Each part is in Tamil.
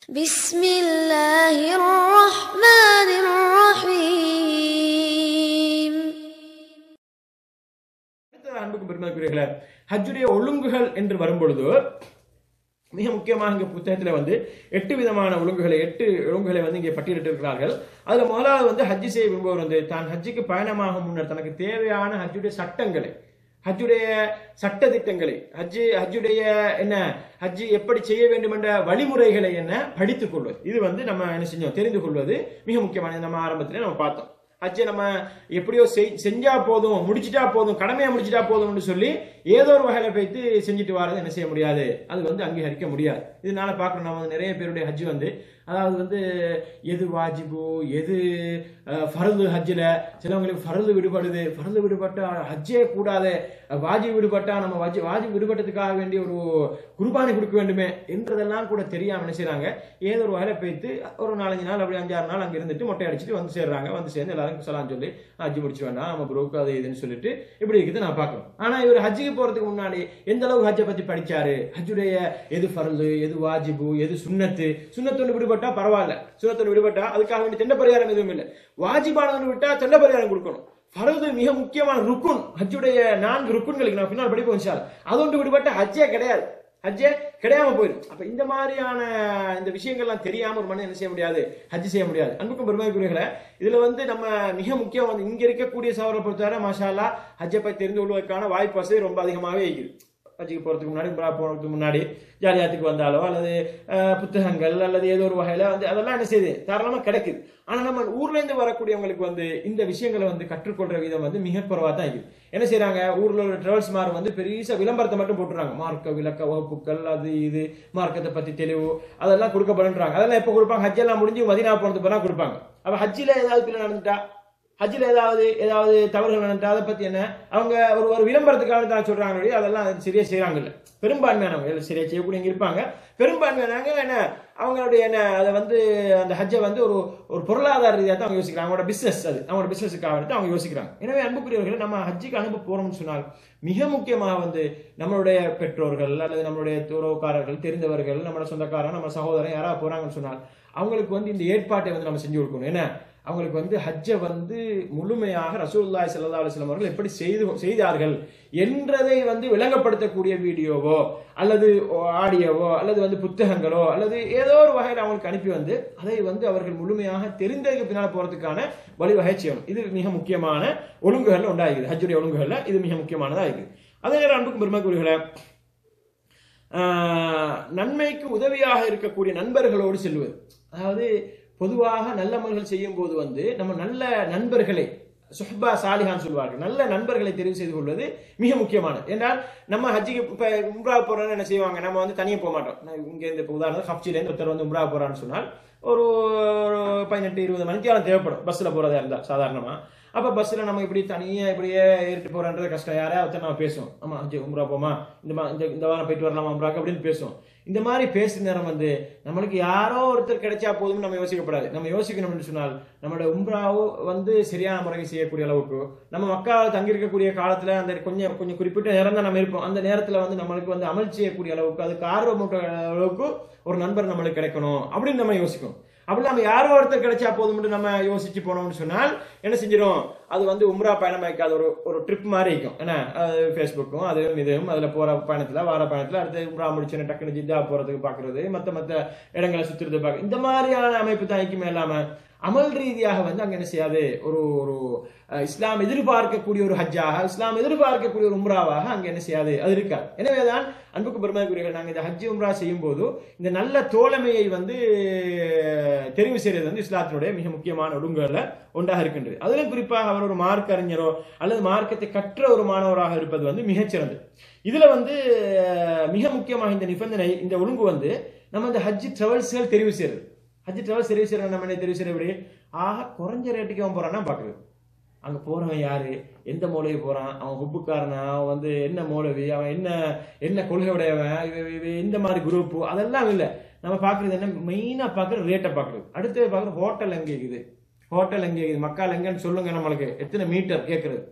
بسم الله الرحمن الرحيم. அன்புக்கு பெருமைக்குரியவர்களே, ஹஜ்ஜுடைய ஒழுங்குகள் என்று வரும்பொழுது மிக முக்கியமாக இங்கே புத்தகத்தில் 8 விதமான ஒழுங்குகளை 8 ஒழுங்குகளை இங்கே பட்டியலிட்டிருக்கிறார்கள். அதில் முதலாவது ஹஜ்ஜி செய்ய விரும்புவர் தான் ஹஜ்ஜுக்கு பயணமாக முன்னர் தனக்கு தேவையான ஹஜ்ஜுடைய சட்டங்களை, ஹஜ்ஜுடைய சட்ட திட்டங்களை, ஹஜ்ஜுடைய ஹஜ்ஜி எப்படி செய்ய வேண்டும் என்ற வழிமுறைகளை படித்துக் கொள்வது. இது நம்ம என்ன செஞ்சோம், தெரிந்து கொள்வது மிக முக்கியமானது. நம்ம ஆரம்பத்திலே நம்ம பார்த்தோம், ஹஜ்ஜை நம்ம எப்படியோ செஞ்சா போதும், முடிச்சுட்டா போதும், கடமையா முடிச்சுட்டா போதும்னு சொல்லி ஏதோ ஒரு வகையில போய்த்து செஞ்சுட்டு வரது என்ன செய்ய முடியாது, அது அங்கீகரிக்க முடியாது. இதனால பார்க்கணும், நம்ம நிறைய பேருடைய ஹஜ்ஜு அதாவது எது வாஜிபு எது ஃபர்து, ஹஜ்ஜில் சிலவங்களுக்கு ஃபர்து விடுபடுது, ஃபர்து விடுபட்டா ஹஜ்ஜே கூடாது, வாஜிப் விடுபட்டா நம்ம வாஜிப் விடுபட்டதுக்காக வேண்டிய ஒரு குர்பானி கொடுக்க வேண்டுமே என்றதெல்லாம் கூட தெரியாம என்ன செய்யறாங்க, ஏதோ ஒரு வகையில போய்த்து ஒரு 4-5 நாள் அப்படி 5-6 நாள் அங்க இருந்துட்டு மொட்டை அடிச்சுட்டு வந்து சேர்றாங்க. வந்து சேர்ந்து எல்லாரும் சலாம் சொல்லி ஹஜ்ஜி முடிச்சு வேண்டாம் நம்ம புரோக்கு அது இதுன்னு சொல்லிட்டு இப்படி இருக்குது நான் பார்க்கணும். ஆனா இவர் ஹஜ்ஜுக்கு போறதுக்கு முன்னாடி எந்த அளவுக்கு ஹஜ்ஜை பத்தி படிச்சாரு, ஹஜ்ஜுடைய எது ஃபர்து எது வாஜிபு எது சுன்னத்து, சுன்னத்தொன்று விடுபட்டா பரவாயில்ல, சுன்னத்தொன்று விடுபட்டா அதுக்காக வேண்டிய தெண்ட பரிகாரம் எதுவும் இல்லை, வாஜிபானது விட்டா தெண்ட பரிகாரம் கொடுக்கணும். ஃபர்து மிக முக்கியமான ருக்குன், ஹஜ்ஜுடைய 4 ருக்குன்களுக்கு நான் பின்னால் படிப்போம் இன்ஷா அல்லாஹ். அது ஒன்று விடுபட்டா ஹஜ்ஜே கிடையாது, ஹஜ்ஜே கிடையாம போயிடும். அப்ப இந்த மாதிரியான இந்த விஷயங்கள்லாம் தெரியாம ஒரு மனிதன் என்ன செய்ய முடியாது, ஹஜ் செய்ய முடியாது. அன்புக்கும் பெருமைக்குரியவர்களே, இதுல நம்ம மிக முக்கியம் இங்க இருக்கக்கூடிய சவரை பொறுத்தவரை மாஷா அல்லாஹ் ஹஜ்ஜை பத்தி தெரிந்து கொள்வதற்கான வாய்ப்பு வசதி ரொம்ப அதிகமாகவே இருக்குது. ஹஜ்ஜுக்கு போறதுக்கு முன்னாடி போறதுக்கு முன்னாடி ஜாலியாத்துக்கு வந்தாலோ அல்லது புத்தகங்கள் அல்லது ஏதோ ஒரு வகையில அதெல்லாம் என்ன செய்யுது தாராளமா கிடைக்குது. ஆனா நம்ம ஊர்ல இருந்து வரக்கூடியவங்களுக்கு இந்த விஷயங்களை கற்றுக்கொள்ற விதம் மிக குறைவா தான் இருக்குது. என்ன செய்யறாங்க, ஊர்ல ஒரு டிராவல்ஸ் மார் பெரிய விளம்பரத்தை மட்டும் போட்டுறாங்க, மார்க்க விளக்க வகுப்புகள் அது இது மார்க்கத்தை பத்தி தெளிவு அதெல்லாம் கொடுக்கப்படுறாங்க. அதெல்லாம் எப்ப கொடுப்பாங்க, ஹஜ் எல்லாம் முடிஞ்சு மதீனா போனது பிறகு கொடுப்பாங்க. அப்ப ஹஜ்ஜில ஏதாவது பிள்ளை நடந்துட்டா, ஹஜ்ஜில் ஏதாவது தவறுகள் நடந்தா அதை பத்தி அவங்க ஒரு விளம்பரத்துக்காக தான் சொல்றாங்க, அதெல்லாம் சரியா செய்யறாங்க இல்ல. பெரும்பான்மையானவங்க சரியா செய்யக்கூடிய இருப்பாங்க, பெரும்பான்மையானவங்க அவங்களுடைய அதை அந்த ஹஜ்ஜை ஒரு பொருளாதார ரீதியாக தான் அவங்க யோசிக்கிறாங்க, அவங்களோட பிசினஸ், அது அவங்களோட பிசினஸுக்காக அவங்க யோசிக்கிறாங்க. எனவே அன்புக்குரியவர்கள், நம்ம ஹஜ்ஜுக்கு அனுப்ப போறோம்னு சொன்னால் மிக முக்கியமாக நம்மளுடைய பெற்றோர்கள் அல்லது நம்மளுடைய உறவுக்காரர்கள் தெரிந்தவர்கள் நம்மளோட சொந்தக்காரன் நம்ம சகோதரன் யாராவது போறாங்கன்னு சொன்னால் அவங்களுக்கு இந்த ஏற்பாட்டை நம்ம செஞ்சு கொடுக்கணும். ஏன்னா அவங்களுக்கு ஹஜ்ஜை முழுமையாக ரசூலுல்லாஹி ஸல்லல்லாஹு அலைஹி வஸல்லம் அவர்கள் எப்படி செய்தார்கள் என்றதை விளங்கப்படுத்தக்கூடிய வீடியோவோ அல்லது ஆடியோவோ அல்லது புத்தகங்களோ அல்லது ஏதோ ஒரு வகையில் அவங்களுக்கு அனுப்பி அதை அவர்கள் முழுமையாக தெரிந்ததுக்கு பின்னால் போறதுக்கான வழிவகை செய்யணும். இது மிக முக்கியமான ஒழுங்குகள்ல உண்டாகிறது, ஹஜ்ஜுடைய ஒழுங்குகள்ல இது மிக முக்கியமானதா இருக்குது. அதே நேரம் அன்புக்கும் பெருமைக்குரியவர்களே, நன்மைக்கு உதவியாக இருக்கக்கூடிய நண்பர்களோடு செல்வது, அதாவது பொதுவாக நல்ல அமல்கள் செய்யும் போது நம்ம நல்ல நண்பர்களை சுஹ்பா சாலிஹான் சொல்வார்கள், நல்ல நண்பர்களை தெரிவு செய்து கொள்வது மிக முக்கியமானது. என்றால் நம்ம ஹஜ்ஜிக்கு இப்ப உம்ரா போறோம்னு என்ன செய்வாங்க, நம்ம தனியே போக மாட்டோம். இங்க இருந்து உதாரணம் ஹப்சில இருந்து ஒருத்தர் உம்ரா போறான்னு சொன்னால் ஒரு 18-20 மணித்தியாலம் தேவைப்படும் பஸ்ல போறதா இருந்தா சாதாரணமா. அப்ப பஸ்ல நம்ம இப்படி தனியா இப்படியே ஏறிட்டு போறன்றது கஷ்டம். யாரையாவது நம்ம பேசுவோம், ஆமா ஹஜ்ஜி உம்ரா போமா, இந்த வாரம் போயிட்டு வரலாமா உம்ராக்கு அப்படின்னு பேசுவோம். இந்த மாதிரி பேசுற நேரம் நம்மளுக்கு யாரோ ஒருத்தர் கிடைச்சா போதும் நம்ம யோசிக்கப்படாது. நம்ம யோசிக்கணும்னு சொன்னால் நம்மளோட உம்ராவோ சரியான முறையை செய்யக்கூடிய அளவுக்கு நம்ம மக்காவில் தங்கியிருக்கக்கூடிய காலத்துல அந்த கொஞ்சம் குறிப்பிட்ட நேரம் தான் நம்ம இருப்போம். அந்த நேரத்துல நம்மளுக்கு அமல் செய்யக்கூடிய அளவுக்கு அதுக்கு ஆர்வமூட்ட அளவுக்கு ஒரு நண்பர் நம்மளுக்கு கிடைக்கணும் அப்படின்னு நம்ம யோசிக்கணும். அப்படி நம்ம யாரோ ஒருத்தர் கிடைச்சா போதும் நம்ம யோசிச்சு போனோம்னு சொன்னால் என்ன செஞ்சிடும், அது உம்ரா பயணம் வைக்காத ஒரு ட்ரிப் மாதிரி இருக்கும். ஏன்னா ஃபேஸ்புக்கும் அதுவும் இதுவும் அதுல போற பயணத்துல வார பயணத்துல அடுத்து உம்ரா முடிச்சு டக்குனு ஜித்தா போறதுக்கு பாக்குறது, மத்த இடங்களை சுத்துறது பாக்குறது, இந்த மாதிரியான அமைப்பு தான் ஐக்கியமே இல்லாம அமல் ரீதியாக அங்க என்ன செய்யாது, ஒரு இஸ்லாம் எதிர்பார்க்கக்கூடிய ஒரு ஹஜ்ஜாக, இஸ்லாம் எதிர்பார்க்கக்கூடிய ஒரு உம்ராவாக அங்க என்ன செய்யாது, அது இருக்காது. எனவேதான் அன்புக்கு பெருமைக்குரியவர்கள், நாங்க இந்த ஹஜ் உம்ரா செய்யும் போது இந்த நல்ல தோழமையை தெரிவு செய்யறது இஸ்லாத்தினுடைய மிக முக்கியமான ஒழுங்குகள்ல ஒன்றாக இருக்கின்றது. அதிலும் குறிப்பாக அவர் ஒரு மார்க்க அறிஞரோ அல்லது மார்க்கத்தை கற்ற ஒரு மாணவராக இருப்பது மிகச்சிறந்தது. இதுல மிக முக்கியமாக இந்த நிபந்தனை, இந்த ஒழுங்கு நம்ம இந்த ஹஜ் டிராவல்ஸ்கள் தெரிவு செய்யறது. ஹஜ் டிராவல்ஸ் தெரிவு செய்யற நம்ம தெரிவு செய்யற எப்படி, குறைஞ்ச ரேட்டுக்கு அவன் போறான்னா பாக்குறது, அங்க போறவன் யாரு, எந்த மூலவி போறான், அவன் ஹுப்புக்காரனா, அவன் என்ன மூலவி, அவன் என்ன கொள்கை உடையவன், இந்த மாதிரி குரூப், அதெல்லாம் இல்லை. நம்ம பாக்குறது என்ன, மெயினா பாக்குறது ரேட்டை பாக்குறது. அடுத்து பாக்குறது ஹோட்டல் எங்க இருக்குது, ஹோட்டல் எங்க இருக்குது, மக்கள் எங்கன்னு சொல்லுங்க, நம்மளுக்கு எத்தனை மீட்டர் கேட்கறது.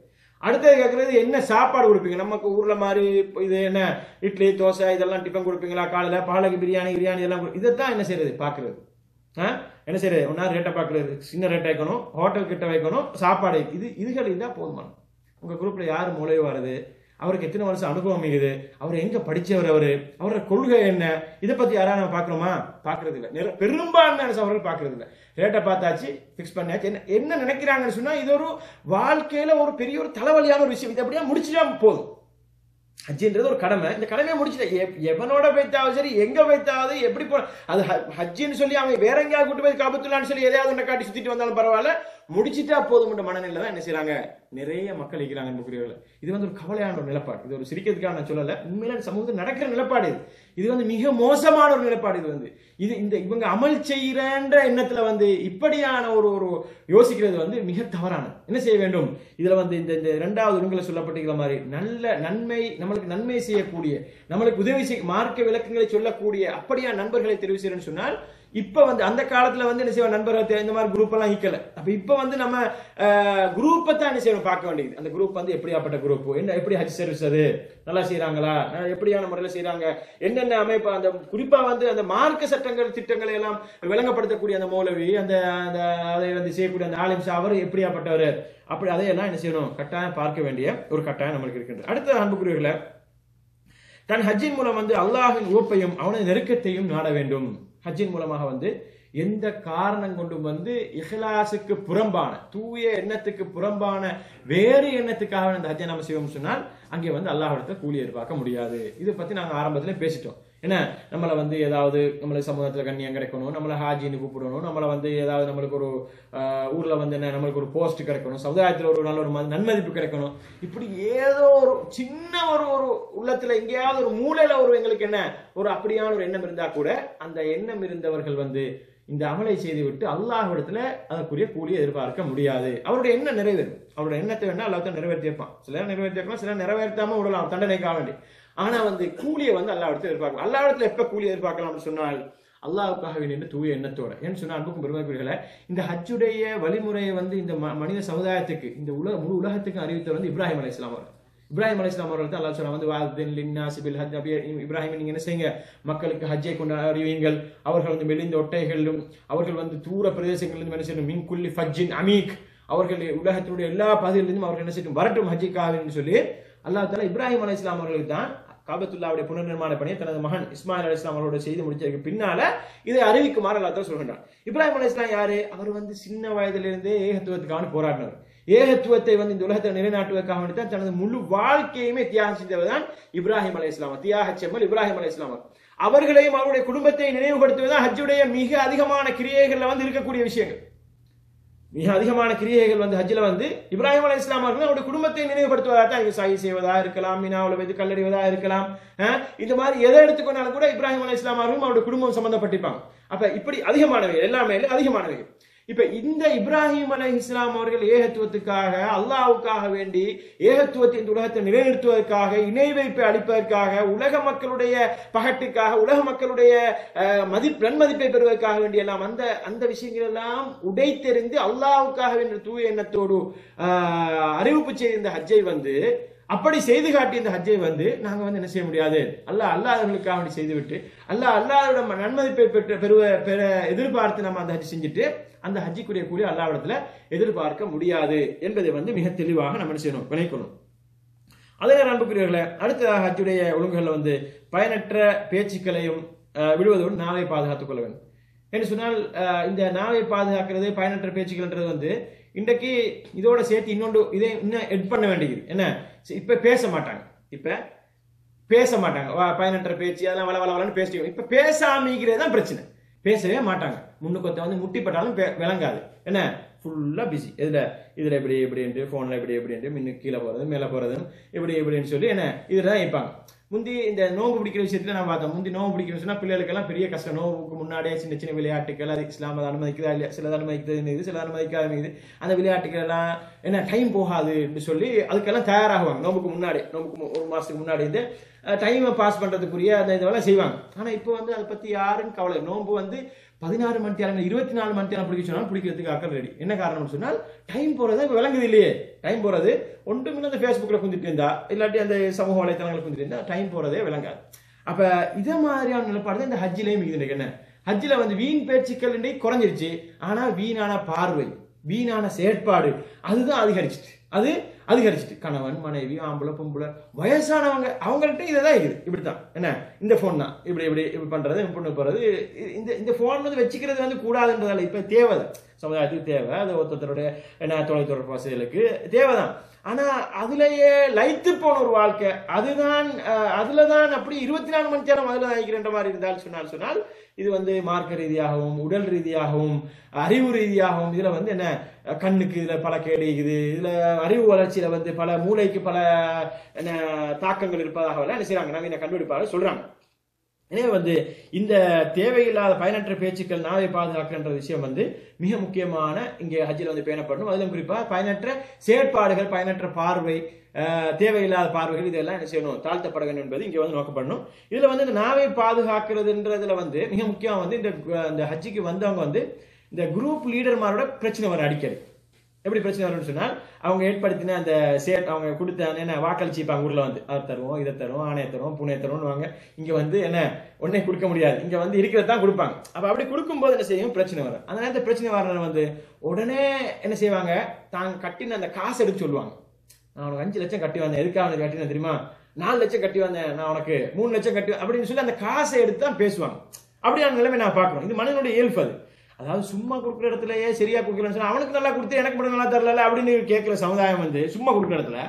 அடுத்தது கேட்கறது என்ன சாப்பாடு கொடுப்பீங்க? நமக்கு ஊர்ல மாதிரி இது என்ன இட்லி தோசை இதெல்லாம் டிஃபன் கொடுப்பீங்களா? காலையில பாலகி பிரியாணி இதெல்லாம் இதைத்தான் என்ன செய்யறது பாக்குறது. என்ன செய்யறது? ஒன்னா ரேட்டை பாக்குறது, சின்ன ரேட்டை வைக்கணும், ஹோட்டல் கிட்ட வைக்கணும், சாப்பாடு இதுகள் இருந்தா போதுமான. உங்க குரூப்ல யாரு மூளைய வருது, அவருக்கு எத்தனை வருஷம் அனுபவம் இருக்குது, அவர் எங்க படிச்சவர், அவரோட கொள்கை என்ன, இதை பத்தி யாராவது நம்ம பாக்குறோமா? பாக்குறது இல்ல. பெரும்பான்மையான அவர்கள் பாக்குறது இல்ல. ரேட்டை பார்த்தாச்சு, பிக்ஸ் பண்ணியாச்சு. என்ன நினைக்கிறாங்கன்னு சொன்னா இது ஒரு வாழ்க்கையில ஒரு பெரிய ஒரு தலைவலியான ஒரு விஷயம். இது அப்படியே முடிச்சுட்டா போதும். ஹஜ்ஜின்றது ஒரு கடமை. இந்த கடமையை முடிச்சுட்டு எவனோட வைத்தாவது சரி, எங்க வைத்தாவது எப்படி போ, அது ஹஜ்ஜின்னு சொல்லி அவன் வேற எங்கேயாவது கூட்டு போய் காபத்துல்லான்னு சொல்லி எதையாவது ஒன்றை காட்டி சுத்திட்டு வந்தாலும் பரவாயில்ல, முடிச்சுட்டா போதும் மனநிலை தான் என்ன செய்யறாங்க நிறைய மக்கள் இருக்கிறாங்க. இது வந்து ஒரு கவலையான ஒரு நிலப்பாடு. இது ஒரு சிரிக்கிறதுக்காக நான் சொல்லல, உண்மையில சமூகத்தில் நடக்கிற நிலப்பாடு. இது வந்து மிக மோசமான ஒரு நிலப்பாடு. இது இந்த இவங்க அமல் செய்யறன்ற எண்ணத்துல வந்து இப்படியான ஒரு யோசிக்கிறது வந்து மிக தவறான. என்ன செய்ய வேண்டும்? இதுல வந்து இந்த இரண்டாவது ஒழுங்குல சொல்லப்பட்டிருக்கிற மாதிரி நல்ல நன்மை, நம்மளுக்கு நன்மை செய்யக்கூடிய, நம்மளுக்கு உதவி செய்ய, மார்க்க விளக்கங்களை சொல்லக்கூடிய அப்படியான நண்பர்களை தெரிவு செய்யணும்னு சொன்னால், இப்ப வந்து அந்த காலத்துல வந்து என்ன செய்வோம், நண்பர்கள் இந்த மாதிரி குரூப் எல்லாம் ஈக்கல. அப்ப இப்ப வந்து நம்ம குரூப்பை தான் என்ன செய்யணும் பார்க்க வேண்டியது. அந்த குரூப் வந்து எப்படியாப்பட்ட குரூப், என்ன எப்படி ஹஜ் சர்வீஸ் அது நல்லா செய்யறாங்களா, எப்படியான முறையில் செய்யறாங்க, என்னென்ன அமைப்பு, அந்த குறிப்பா வந்து அந்த மார்க்க சட்டங்கள் திட்டங்களை எல்லாம் விளங்கப்படுத்தக்கூடிய அந்த மௌலவி, அந்த அதை வந்து செய்யக்கூடிய அந்த ஆலிம் அவர் எப்படியாப்பட்டவர், அப்படி அதையெல்லாம் என்ன செய்யணும் கட்டாயம் பார்க்க வேண்டிய ஒரு கட்டாயம் நம்மளுக்கு இருக்கின்றது. அடுத்த அன்புக்குரியவர்களை, தன் ஹஜ்ஜின் மூலம் வந்து அல்லாஹின் உவப்பையும் அவனது நெருக்கத்தையும் நாட வேண்டும். ஹஜ்ஜின் மூலமாக வந்து எந்த காரணம் கொண்டும் வந்து இஹ்லாஸுக்கு புறம்பான, தூய எண்ணத்துக்கு புறம்பான வேறு எண்ணத்துக்காக அந்த ஹஜ்ஜை நம்ம செய்வோம் சொன்னால் அங்கே வந்து அல்லாஹ்விடத்தில் கூலி எதிர்பார்க்க முடியாது. இதை பத்தி நாங்கள் ஆரம்பத்தில் பேசிட்டோம். என்ன, நம்மளை வந்து ஏதாவது நம்மளுக்கு சமூகத்தில் கண்ணியம் கிடைக்கணும், நம்மளை ஹாஜின்னு கூப்பிடணும், நம்மளை வந்து ஏதாவது நம்மளுக்கு ஒரு ஊர்ல வந்து என்ன நம்மளுக்கு ஒரு போஸ்ட் கிடைக்கணும், சமுதாயத்தில் ஒரு நல்ல ஒரு நன்மதிப்பு கிடைக்கணும், இப்படி ஏதோ ஒரு சின்ன ஒரு உள்ளத்துல எங்கேயாவது ஒரு மூலையில எங்களுக்கு என்ன ஒரு அப்படியான ஒரு எண்ணம் இருந்தா கூட அந்த எண்ணம் இருந்தவர்கள் வந்து இந்த அமலை செய்து விட்டு அல்லாஹ்விடத்துல அதற்குரிய கூலியை எதிர்பார்க்க முடியாது. அவருடைய எண்ணம் நிறைவேறும். அவருடைய எண்ணத்தை வேணா அல்லாஹ் நிறைவேற்றியிருப்பான். சிலர் நிறைவேற்றிருக்கலாம், சிலர் நிறைவேற்றாம விடலாம், தண்டனைக்காக வேண்டி. ஆனா வந்து கூலியை வந்து அல்லாஹ்விடத்துல எதிர்பார்க்கலாம். அல்லாஹ்விடத்துல எப்ப கூலி எதிர்பார்க்கலாம் சொன்னால் அல்லாஹ்வுக்காக வேண்டிய தூய எண்ணத்தோட. ஏன்னு சொன்னா அன்புக்கும் பெருமைக்குரியவர்களே, இந்த ஹஜ்ஜுடைய வழிமுறையை வந்து இந்த மனித சமுதாயத்துக்கு, இந்த முழு உலகத்துக்கு அறிவித்தவர் வந்து இப்ராஹிம் அலைஹிஸ்ஸலாம் அவர்கள். இப்ராஹிம் அலைஹிஸ்ஸலாம் அவர்கள் தான் அல்லாஹ் சொன்னா வந்து வாதின் லின்னாஸி பில் ஹஜ், இப்ராஹிம் நீங்க என்ன செய்யுங்க, மக்களுக்கு ஹஜ்ஜை கொண்டு அறிவியுங்கள். அவர்கள் வந்து மெலிந்த ஒட்டைகளிலும், அவர்கள் வந்து தூர பிரதேசங்களிலும் என்ன செய்யணும், மின் குல்லி ஃபஜ்ஜின் அமீக், அவர்கள் உலகத்தினுடைய எல்லா பகுதிகளிலும் அவர்கள் என்ன செய்யணும் வரட்டும் ஹஜ்ஜிக்காக சொல்லி அல்லாஹ் தஆலா இப்ராஹிம் அலைஹிஸ்ஸலாம் அவர்களுக்கு தான் காபத்துல்லாவுடைய புனர்நிர்மாண பணியை தனது மகன் இஸ்மாயில் அலைஹிஸ்ஸலாம் அவரோட செய்து முடிச்சதுக்கு பின்னால இதை அறிவிக்குமாறு அல்லாஹ் தஆலா சொல்கின்றான். இப்ராஹிம் அலைஹிஸ்ஸலாம் யாரு? அவர் வந்து சின்ன வயதிலிருந்தே ஏகத்துவத்துக்காக போராடினார். ஏகத்துவத்தை வந்து இந்த உலகத்தை நிலைநாட்டுவதற்காக வேண்டி தான் தனது முழு வாழ்க்கையுமே தியாகம் செய்தவர் தான் இப்ராஹிம் அலைஹிஸ்ஸலாம். தியாக செம்மல் இப்ராஹிம் அலைஹிஸ்ஸலாம் அவர்களையும் அவருடைய குடும்பத்தை நினைவுபடுத்துவதுதான் ஹஜ்ஜுடைய மிக அதிகமான கிரியைகள்ல வந்து இருக்கக்கூடிய விஷயங்கள். மிக அதிகமான கிரியைகள் வந்து ஹஜ்ஜில வந்து இப்ராஹிம் அலைஹிஸ்ஸலாம் அவர்கள் அவருடைய குடும்பத்தை நினைவுபடுத்துவதாக தான் இங்க சாயி செய்வதா இருக்கலாம், மினாவுல வைத்து கல்லறிவதா இருக்கலாம், இந்த மாதிரி எதை எடுத்துக்கொண்டாலும் கூட இப்ராஹிம் அலைஹிஸ்ஸலாம் அவர்களும் அவருடைய குடும்பம் சம்பந்தப்பட்டிருப்பாங்க. அப்ப இப்படி அதிகமானவை எல்லாமே அதிகமானவை. இப்ப இந்த இப்ராஹிம் அலைஹிஸ்ஸலாம் அவர்கள் ஏகத்துவத்துக்காக, அல்லாஹ்வுக்காக வேண்டி, ஏகத்துவத்தை இந்த உலகத்தை நிலைநிறுத்துவதற்காக, இணை வைப்பை அளிப்பதற்காக, உலக மக்களுடைய பகட்டுக்காக, உலக மக்களுடைய நன்மதிப்பை பெறுவதற்காக வேண்டிய எல்லாம் அந்த விஷயங்கள் எல்லாம் உடைத்தெறிந்து அல்லாஹ்வுக்காக வேண்டிய தூய எண்ணத்தோடு அறிவிப்பு செய்த இந்த ஹஜ்ஜை வந்து, அப்படி செய்து காட்டி இந்த ஹஜ்ஜை வந்து நாங்க வந்து என்ன செய்ய முடியாது, அல்லாஹ்வுக்காக வேண்டி செய்துவிட்டு அல்லாஹ்வோட நன்மதிப்பை பெற எதிர்பார்த்து நம்ம அந்த ஹஜ் செஞ்சுட்டு அந்த ஹஜ்ஜிக்குரிய கூலி அல்லாஹ்விடத்துல எதிர்பார்க்க முடியாது என்பதை வந்து மிக தெளிவாக நம்ம செய்யணும், விளைக்கணும். அதே அன்புக்குரியவர்களே, அடுத்த ஹஜ்ஜுடைய ஒழுங்குகள்ல வந்து பயனற்ற பேச்சுக்களையும் விடுவதோடு நாவை பாதுகாத்துக் கொள்ள வேண்டும். என்று சொன்னால் இந்த நாவை பாதுகாக்கிறது, பயனற்ற பேச்சுக்கள்ன்றது வந்து இன்றைக்கு இதோட சேர்த்து இன்னொன்று இதை இன்னும் எட் பண்ண வேண்டியது என்ன, இப்ப பேச மாட்டாங்க பயனற்ற பேச்சு அதெல்லாம் வளவளன்னு பேசிட்டு இப்ப பேசாமிக்கிறது தான் பிரச்சனை. பேசவே மாட்டாங்க. முன்னுக்கு வந்து முட்டிப்பட்டாலும் விளங்காது. என்ன, ஃபுல்லா பிஸி. இதுல இப்படி எப்படி போன்ல எப்படி மின்னு கீழே போறது மேல போறது எப்படின்னு சொல்லி என்ன இதுதான் இருப்பாங்க. முந்தி இந்த நோம்பு பிடிக்கிற விஷயத்துல நான் பார்த்தோம். முந்தி நோம்பு பிடிக்கிற சொன்னா பிள்ளைகளுக்கெல்லாம் பெரிய கஷ்டம். நோம்புக்கு முன்னாடியே சின்ன சின்ன விளையாட்டுகள், அது இஸ்லாம் அதை அனுமதிக்குதா இல்லையா, சிலது அனுமதிக்கிறது, சில அனுமதிக்காத அந்த விளையாட்டுகள் எல்லாம் என்ன டைம் போகாது சொல்லி அதுக்கெல்லாம் தயாராகுவாங்க. நோம்புக்கு முன்னாடி, நோம்புக்கு ஒரு மாசத்துக்கு முன்னாடி இருந்து டைமை பாஸ் பண்றதுக்குரிய அந்த இதெல்லாம் செய்வாங்க. ஆனா இப்போ வந்து அதை பத்தி யாரும் கவலை. நோன்பு வந்து 16 மணி நேரம் 24 மணி நேரம் பிடிக்க சொன்னாலும் பிடிக்கிறதுக்கு அக்கறை ரெடி. என்ன காரணம்னு சொன்னால் டைம் போறது இப்போ விளங்குது இல்லையே. டைம் போறது ஒன்றுமே அந்த ஃபேஸ்புக்ல குந்திட்டு இருந்தா இல்லாட்டி அந்த சமூக வலைத்தளங்களை குந்திட்டு இருந்தா டைம் போறதே விளங்காது. அப்ப இதே மாதிரியான நிலப்பாடு இந்த ஹஜ்ஜிலையும் இருக்குது. என்ன ஹஜ்ஜில வந்து வீண் பேச்சுக்கள் குறைஞ்சிருச்சு, ஆனா வீணான பார்வை வீணான செயற்பாடு அதுதான் அதிகரிச்சுட்டு கணவன் மனைவி ஆம்பளை பொம்பளை வயசானவங்க அவங்கள்ட்ட இதான் இருக்குது. இப்படித்தான் என்ன இந்த போன் தான் இப்படி பண்றது பொண்ணு போறது. இந்த போன் வந்து வச்சுக்கிறது வந்து கூடாதுன்றதால இப்ப தேவை, சமுதாயத்துக்கு தேவை, அது ஒருத்தருடைய என்ன தொலைத்தொடர்பு வசதிகளுக்கு தேவைதான். ஆனா அதுலயே லயித்து போன ஒரு வாழ்க்கை அதுலதான் அப்படி 24 மணி நேரம் அதுல நினைக்கிற மாதிரி இருந்தால் சொன்னால் இது வந்து மார்க்க ரீதியாகவும் உடல் ரீதியாகவும் அறிவு ரீதியாகவும் இதுல வந்து என்ன கண்ணுக்கு இதுல பல கேடு இருக்குது, இதுல அறிவு வளர்ச்சியில வந்து பல மூளைக்கு பல என்ன தாக்கங்கள் இருப்பதாக என்ன செய்யறாங்க நவீன கண்டுபிடிப்பாளர் சொல்றாங்க. எனவே வந்து இந்த தேவையில்லாத பயனற்ற பேச்சுக்கள் நாவை பாதுகாக்கின்ற விஷயம் வந்து மிக முக்கியமான இங்கே ஹஜ்ஜில் வந்து பேணப்படணும். அதிலும் குறிப்பா பயனற்ற செயற்பாடுகள், பயனற்ற பார்வை, தேவையில்லாத பார்வைகள் இதெல்லாம் என்ன செய்யணும் தாழ்த்தப்பட வேண்டும் என்பது இங்கே வந்து நோக்கப்படணும். இதுல வந்து இந்த நாவை பாதுகாக்கிறதுன்றதுல வந்து மிக முக்கியம் வந்து இந்த ஹஜ்ஜிக்கு வந்தவங்க வந்து இந்த குரூப் லீடர்மாரோட பிரச்சனை வர அடிக்கடி. எப்படி பிரச்சனை வரும்னு சொன்னால் அவங்க ஏற்படுத்தின அந்த அவங்க கொடுத்த என்ன வாக்களிச்சுப்பாங்க ஊர்ல வந்து அதை தருவோம் இதை தருவோம் ஆணைய தருவோம் பூனை தருவோம் இங்க வந்து என்ன உடனே கொடுக்க முடியாது, இங்க வந்து இருக்கிறதான் கொடுப்பாங்க. அப்ப அப்படி கொடுக்கும்போது என்ன செய்யும் பிரச்சனை வரும். அந்த நேரத்தில் பிரச்சனை வர வந்து உடனே என்ன செய்வாங்க தாங்க கட்டின அந்த காசு எடுத்து சொல்லுவாங்க. நான் உனக்கு 5 லட்சம் கட்டி வந்தேன், எதுக்காக அவனுக்கு கட்டினேன் தெரியுமா, 4 லட்சம் கட்டி வந்தேன், நான் உனக்கு 3 லட்சம் கட்டி அப்படின்னு சொல்லி அந்த காசை எடுத்து தான் பேசுவாங்க. அப்படியான நிலைமை நான் பார்க்கணும். இது மனிதனுடைய இயல்பு. அது அதாவது சும்மா கொடுக்குற இடத்துலயே சரியா கொடுக்கலன்னு சொன்னா அவனுக்கு நல்லா கொடுத்து எனக்கு மட்டும் நல்லா தரல அப்படின்னு கேட்கிற சமுதாயம் வந்து சும்மா கொடுக்குற இடத்துல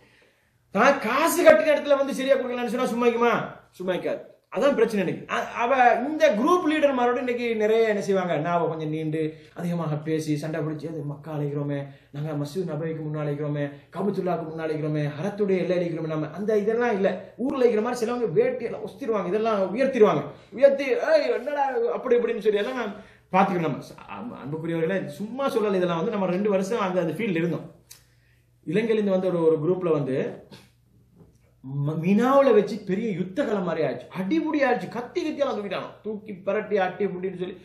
தான் காசு கட்டின இடத்துல வந்து சரியா கொடுக்கலன்னு சொன்னா சும்மாக்காது. அதான் பிரச்சனை. இன்னைக்கு அவ இந்த குரூப் லீடர் மாரோட இன்னைக்கு நிறைய என்ன செய்வாங்க, நான் கொஞ்சம் நீண்டு அதிகமாக பேசி சண்டை பிடிச்சி அது மக்கா அழைக்கிறோமே, நாங்க மசூத் நபவிக்கு முன்னாள் அழைக்கிறோமே, கபத்துல்லாவுக்கு முன்னாள் அழைக்கிறோமே, ஹரத்துடைய எல்லை அழைக்கிறோமே, நம்ம அந்த இதெல்லாம் இல்ல ஊர்ல இருக்கிற மாதிரி சிலவங்க வேட்டியெல்லாம் ஒஸ்திடுவாங்க, இதெல்லாம் உயர்த்தி என்னடா அப்படி இப்படின்னு சொல்லி எல்லாம் பாத்துக்கணும். நம்ம அன்புக்குரியவர்களே சும்மா சொல்லல, இதெல்லாம் வந்து நம்ம 2 வருஷம் அந்த ஃபீல்ட்ல இருந்தோம். இலங்கையில இருந்து வந்து ஒரு குரூப்ல வந்து மினாவுல வச்சு பெரிய யுத்த களம் மாதிரி ஆயிடுச்சு, அடிபுடி ஆயிடுச்சு, கத்தியெல்லாம் தூக்கிட்டானோ, தூக்கி பரட்டி அட்டி அப்படின்னு சொல்லி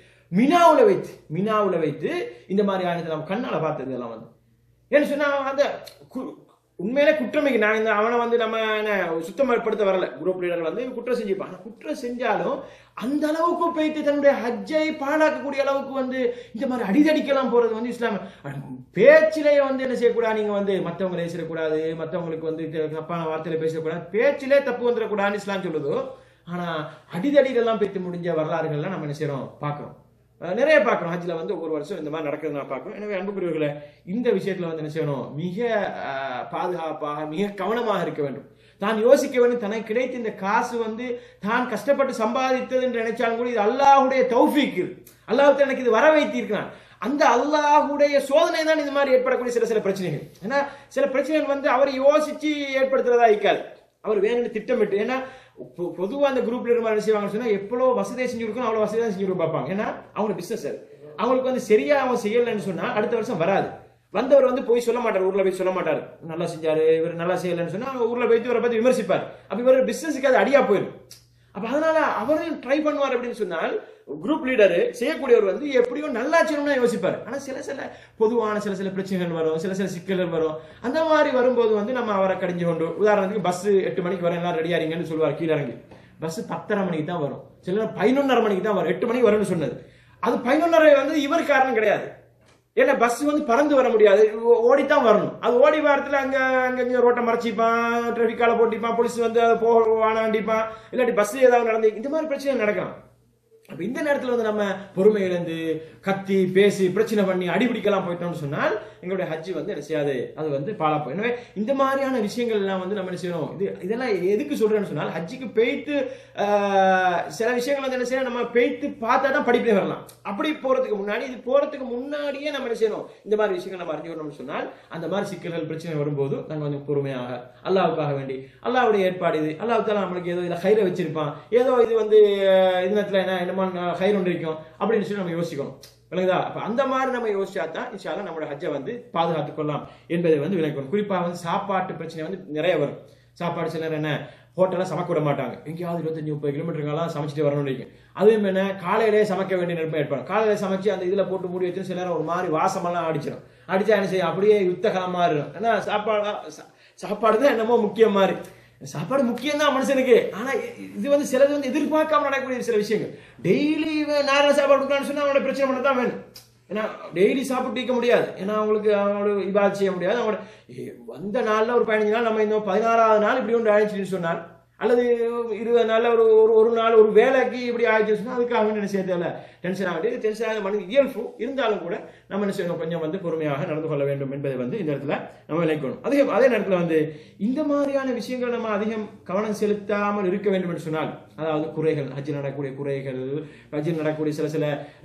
மினாவுல வைத்து இந்த மாதிரி ஆயிரத்தி நம்ம கண்ணால பார்த்தது எல்லாம் வந்து என்ன சொன்னா அந்த உண்மையிலே குற்றமைக்கு நான் அவனை வந்து நம்ம என்ன சுத்தப்படுத்த வரல. குரூப் லீடர் வந்து குற்றம் செஞ்சுப்பான். குற்றம் செஞ்சாலும் அந்த அளவுக்கு போயிட்டு தன்னுடைய ஹஜ்ஜை பாழாக்கக்கூடிய அளவுக்கு வந்து இந்த மாதிரி அடிதடிக்கலாம் போறது வந்து இஸ்லாம் பேச்சிலேயே வந்து என்ன செய்யக்கூடாது, நீங்க வந்து மற்றவங்களை பேசிடக்கூடாது, மற்றவங்களுக்கு வந்து தப்பான வார்த்தையில பேசக்கூடாது, பேச்சிலே தப்பு வந்துடக்கூடாதுன்னு இஸ்லாம் சொல்லுதோ. ஆனா அடிதடிகள்லாம் பேசி முடிஞ்ச வரலாறுகள்லாம் நம்ம என்ன செய்யறோம் பார்க்கிறோம், நிறைய பார்க்கணும். ஹஜ்ல வந்து ஒவ்வொரு வருஷம் இந்த மாதிரி நடக்கிறது நான் பார்க்கணும். எனவே அன்புக்குரியவர்களே இந்த விஷயத்துல வந்து என்ன செய்யணும், மிக பாதுகாப்பாக மிக கவனமாக இருக்க வேண்டும். தான் யோசிக்க வேண்டும், தனக்கு கிடைத்த இந்த காசு வந்து தான் கஷ்டப்பட்டு சம்பாதித்தது என்று நினைச்சாலும் கூட இது அல்லாஹுடைய தௌஃபீக், அல்லாஹ் எனக்கு இது வர வைத்திருக்கிறான். அந்த அல்லாஹுடைய சோதனை தான் இந்த மாதிரி ஏற்படக்கூடிய சில பிரச்சனைகள். ஏன்னா சில பிரச்சனைகள் வந்து அவர் யோசிச்சு ஏற்படுத்துறதா இருக்காது, அவர் வேணும்னு திட்டமிட்டு. ஏன்னா பொதுவாக அந்த குரூப்ல என்ன செய்வாங்க சொன்னா எவ்வளோ வசதியை செஞ்சிருக்கணும் அவ்வளோ வசதியாக செஞ்சு பார்ப்பாங்க. ஏன்னா அவங்க பிசினஸ் அது அவங்களுக்கு வந்து சரியா அவன் செய்யலைன்னு சொன்னா அடுத்த வருஷம் வராது. வந்தவர் வந்து போய் சொல்ல மாட்டார், ஊர்ல போய் சொல்ல மாட்டார் நல்லா செஞ்சாரு இவர் நல்லா செய்யலன்னு சொன்னா ஊர்ல போயிட்டு இவரை பத்தி விமர்சிப்பார். அப்ப இவர் பிசினஸுக்கு அது அடியா போயிடும். அப்ப அதனால அவரும் ட்ரை பண்ணுவார் அப்படின்னு சொன்னால் குரூப் லீடர் செய்யக்கூடியவர் வந்து எப்படியோ நல்லா செய்யணும்னு யோசிப்பார். ஆனா சில பொதுவான சில பிரச்சனைகள் வரும், சில சிக்கல்கள் வரும். அந்த மாதிரி வரும்போது வந்து நம்ம அவரை கடிஞ்சு கொண்டு, உதாரணத்துக்கு பஸ் 8 மணிக்கு வர எல்லாம் ரெடி ஆறீங்கன்னு சொல்லுவார், கீழே இறங்கி பஸ் 10:30 மணிக்கு தான் வரும், சில 11:30 மணிக்கு தான் வரும், 8 மணிக்கு வரும்னு சொன்னது. அது 11:30 வந்து இவர் காரணம் கிடையாது. ஏன்னா பஸ் வந்து பறந்து வர முடியாது, ஓடித்தான் வரணும். அது ஓடி வாரத்துல அங்க ரோட்டை மறைச்சிப்பான், டிராபிக்கால போட்டிப்பான், போலீஸ் வந்து வானாண்டிப்பான், இல்லாட்டி பஸ் ஏதாவது நடந்து இந்த மாதிரி பிரச்சனை நடக்கலாம். அப்ப இந்த நேரத்தில் வந்து நம்ம பொறுமை இழந்து கத்தி பேசி பிரச்சனை பண்ணி அடிபிடிக்கலாம் போயிட்டோம்னு சொன்னால் எங்களுடைய ஹஜ்ஜி வந்து என்ன செய்யாது, அது வந்து பாலா போய். எனவே இந்த மாதிரியான விஷயங்கள் எல்லாம் வந்து நம்ம என்ன செய்யணும், இதெல்லாம் எதுக்கு சொல்றேன்னு சொன்னால் ஹஜ்ஜிக்கு பெய்த்து சில விஷயங்கள் வந்து என்ன செய்யணும், நம்ம பெய்த்து பார்த்தா தான் படிப்பே வரலாம். அப்படி போறதுக்கு முன்னாடியே நம்ம என்ன செய்யணும், இந்த மாதிரி விஷயங்கள் நம்ம அறிஞ்சுக்கணும்னு சொன்னால் அந்த மாதிரி சிக்கல்கள் பிரச்சனை வரும்போது நாங்கள் வந்து பொறுமையாக அல்லாஹ்வுக்காக வேண்டி, அல்லாஹ்வுடைய ஏற்பாடு இது, அல்லாஹ் நம்மளுக்கு ஏதோ இதில் ஹைரை வச்சிருப்பான், ஏதோ இது வந்து இந்த என்ன ஹைர் ஒன்று இருக்கும் அப்படின்னு சொல்லி நம்ம யோசிக்கணும். விளங்குதா? அப்ப அந்த மாதிரி நம்ம யோசிச்சா தான் இன்ஷா அல்லாஹ் நம்மளோட ஹஜ்ஜை வந்து பாதுகாத்துக் கொள்ளலாம் என்பதை வந்து விளக்கணும். குறிப்பா வந்து சாப்பாட்டு பிரச்சனை வந்து நிறைய வரும். சாப்பாடு சிலர் என்ன ஹோட்டலில் சமைக்க விட மாட்டாங்க, எங்கேயாவது 25-30 கிலோமீட்டருங்கெல்லாம் சமைச்சிட்டு வரணும். அதுவும் என்ன காலையிலே சமைக்க வேண்டிய நிலைமை ஏற்படும். காலையில சமைச்சு அந்த இதில் போட்டு மூடி வச்சு சில நேரம் ஒரு மாதிரி வாசமெல்லாம் அடிச்சிடும். அடிச்சா என்ன செய்யும், அப்படியே யுத்தகலம் மாறிடும். ஏன்னா சாப்பாடு தான் என்னமோ முக்கியம் மாதிரி. சாப்பாடு முக்கியம் தான் மனுஷனுக்கு. ஆனா இது வந்து சிலது வந்து எதிர்பார்க்காம நடக்கக்கூடிய சில விஷயங்கள். டெய்லி நேரம் சாப்பாடு கொடுக்கலான்னு சொன்னா அவனோட பிரச்சனை பண்ண தான் வேணும். ஏன்னா டெய்லி சாப்பிட்டு இருக்க முடியாது. ஏன்னா அவங்களுக்கு அவங்களோட இபாத் செய்ய முடியாது. அவங்களோட வந்த நாள்ல ஒரு 15 நாள் நம்ம இந்த 16வது நாள் இப்படி ஒன்று ஆயிடுச்சுன்னு சொன்னால், அல்லது 20 நாள்ல ஒரு நாள் ஒரு வேலைக்கு இப்படி ஆயிடுச்சு சொன்னா அதுக்காக என்ன செய்ய தேவை, டென்ஷன் ஆகிட்டு டென்ஷன் ஆக மனித இயல்பு இருந்தாலும் கூட நம்ம என்ன செய்யணும், கொஞ்சம் வந்து பொறுமையாக நடந்து கொள்ள வேண்டும் என்பதை வந்து இந்த இடத்துல நம்ம விளக்கணும். அதே நேரத்தில் வந்து இந்த மாதிரியான விஷயங்கள் நம்ம அதிகம் கவனம் செலுத்தாமல் இருக்க வேண்டும் என்று சொன்னால், அதாவது குறைகள், ஹஜ்ஜில் நடக்கக்கூடிய குறைகள், ஹஜ்ஜில் நடக்கக்கூடிய சில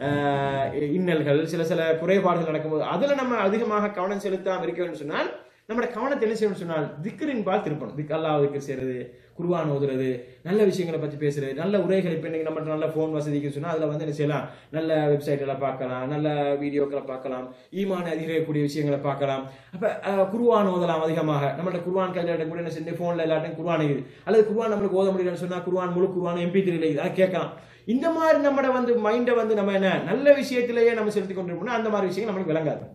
இன்னல்கள், சில குறைபாடுகள் நடக்கும்போது அதுல நம்ம அதிகமாக கவனம் செலுத்தாமல் இருக்க வேண்டும் சொன்னால், நம்மளோட கவனத்தை என்ன செய்யணும்னு சொன்னால் திக்ரின் பால் திருப்பணும். அல்லாஹ் திக்ர் செய்யறது, குர்ஆன் ஓதுறது, நல்ல விஷயங்களை பற்றி பேசுறது, நல்ல உரைகள். இப்போ இன்னைக்கு நம்ம நல்ல ஃபோன் வசதிக்கு சொன்னால் அதில் வந்து என்ன செய்யலாம், நல்ல வெப்சைட்களை பார்க்கலாம், நல்ல வீடியோக்களை பார்க்கலாம், ஈமான் அதிகரிக்கக்கூடிய விஷயங்களை பார்க்கலாம். அப்போ குர்ஆன் ஓதலாம் அதிகமாக. நம்மள்ட்ட குர்ஆன் கையில் கூட என்ன செஞ்சு ஃபோனில் எல்லாத்தையும் குர்ஆன் இருக்குது, அல்லது குர்ஆன் நம்மளுக்கு ஓத முடியலன்னு சொன்னால் குர்ஆன் முழு குர்ஆன் MP3 இருக்குது, அதை கேட்கலாம். இந்த மாதிரி நம்மளோட வந்து மைண்டை வந்து நம்ம என்ன நல்ல விஷயத்திலேயே நம்ம செலுத்தி கொண்டிருப்போம்னா அந்த மாதிரி விஷயங்கள் நம்மளுக்கு விளங்காது.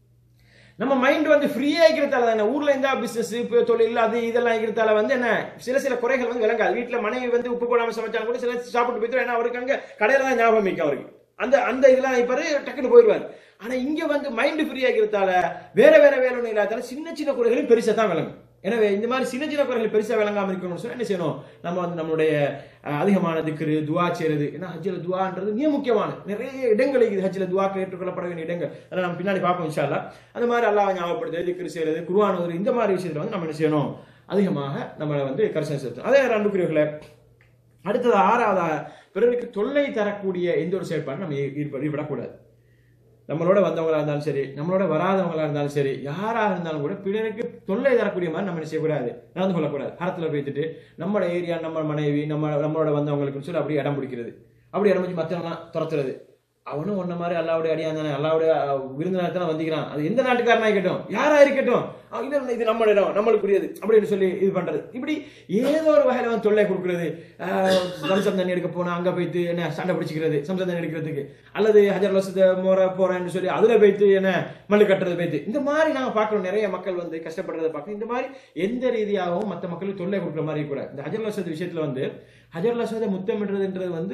நம்ம மைண்ட் வந்து ஃப்ரீயா இருக்கிறதால தானே, ஊர்ல இருந்தா பிசினஸ் தொழில் அது இதெல்லாம் இருக்கிறதால வந்து என்ன சில குறைகள் வந்து விளங்காது. வீட்டுல மனைவி வந்து உப்பு போடாம சமைச்சாலும் கூட சில சாப்பிட்டு போயிட்டு, ஏன்னா அவருக்கு அங்க கடையில தான் ஞாபகம் வைக்கும் அவருக்கு. அந்த இதெல்லாம் இப்ப டக்குன்னு போயிடுவாரு. ஆனா இங்க வந்து மைண்ட் ஃப்ரீயா இருக்கிறதால வேற வேலை ஒண்ணு இல்லாதால சின்ன குறைகளும் பெருசா தான் விளங்கும். எனவே இந்த மாதிரி சின்ன குறைகள் பெருசா விளங்காம இருக்கணும்னு சொன்னா என்ன செய்யணும், நம்ம வந்து நம்மளுடைய அதிகமான திக்ரு, துவா செய்யறது. ஏன்னா ஹஜ்ஜில் துவான்றது மிக முக்கியமான நிறைய இடங்கள் இருக்குது. ஹஜ்ஜில் துவாக்கள் ஏற்றுக்கொள்ளப்பட வேண்டிய இடங்கள் அதெல்லாம் நம்ம பின்னாடி பார்ப்போம் இன்ஷா அல்லாஹ். அந்த மாதிரி அல்லாஹ் ஞாபகப்படுத்துறது, திக்ரு செய்யறது, குர்ஆன் ஓதுறது, இந்த மாதிரி விஷயத்துல வந்து நம்ம என்ன செய்யணும், அதிகமாக நம்மளை வந்து கரிசனை செலுத்தணும். அதே அன்புக்குரியவர்களே, அடுத்தது 6வது, பிறருக்கு தொல்லை தரக்கூடிய எந்த ஒரு செயற்பாடும் நம்ம ஈடுபடக்கூடாது. நம்மளோட வந்தவங்களா இருந்தாலும் சரி, நம்மளோட வராதவங்களா இருந்தாலும் சரி, யாராக இருந்தாலும் கூட பிறருக்கு தொல்லை தரக்கூடிய மாதிரி நம்ம என்ன செய்யக்கூடாது, நடந்து கொள்ளக்கூடாது. ஹரத்துல வைத்துட்டு நம்மளோட ஏரியா, நம்ம மனைவி, நம்மளோட வந்தவங்களுக்கு சொல்லி அப்படியே இடம் பிடிக்கிறது, அப்படி இடம் பிடிச்சி மற்றவங்களாம் துரத்துறது. அவனும் ஒன்ன மாதிரி அல்லாவுடைய அடியான் தானே, அல்லாவுடைய விருந்தினத்தான வந்திக்கிறான், அது எந்த நாட்டுக்காரனா இருக்கட்டும், யாரா இருக்கட்டும், இது நம்ம இடம், நம்மளுக்குரியது அப்படின்னு சொல்லி இது பண்றது. இப்படி ஏதோ ஒரு வகையில வந்து தொல்லை கொடுக்கறது. சம்சம் தண்ணி எடுக்க போனா அங்க போயிட்டு என்ன சண்டை பிடிச்சிக்கிறது சம்சம் தண்ணி எடுக்கிறதுக்கு, அல்லது ஹஜர் லசத மோர போறேன்னு சொல்லி அதுல போயிட்டு என்ன மல்லு கட்டுறது போயிட்டு, இந்த மாதிரி நாங்க பார்க்கிறோம். நிறைய மக்கள் வந்து கஷ்டப்படுறதை பார்க்கணும். இந்த மாதிரி எந்த ரீதியாகவும் மற்ற மக்களுக்கு தொல்லை கொடுக்குற மாதிரி கூட. இந்த ஹஜர் லசத் விஷயத்துல வந்து ஹஜர் லசத முத்தமிடுறதுன்றது வந்து